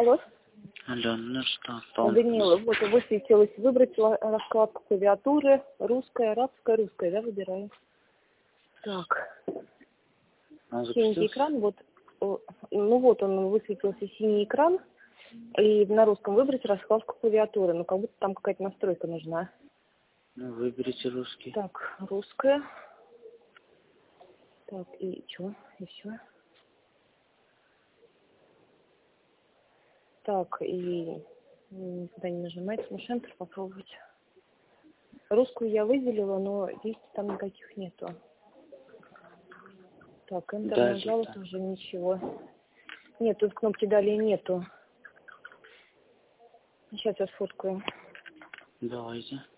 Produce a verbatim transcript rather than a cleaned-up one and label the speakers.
Speaker 1: Алло.
Speaker 2: Алло, ну что, там?
Speaker 1: Даниила, вот высветилось выбрать раскладку клавиатуры. Русская, арабская, русская, да, выбираю. Так.
Speaker 2: Он
Speaker 1: Синий экран, вот, ну вот он высветился синий экран. И на русском выбрать раскладку клавиатуры. Ну, как будто там какая-то настройка нужна.
Speaker 2: Ну, выберите русский.
Speaker 1: Так, русская. Так, и что? И все. Так, и никуда не нажимать. Может, Enter попробовать. Русскую я выделила, но действий там никаких нету. Так, Enter
Speaker 2: Далее,
Speaker 1: нажала,
Speaker 2: да.
Speaker 1: тоже ничего. Нет, тут кнопки далее нету. Сейчас я сфоткаю.
Speaker 2: Давайте.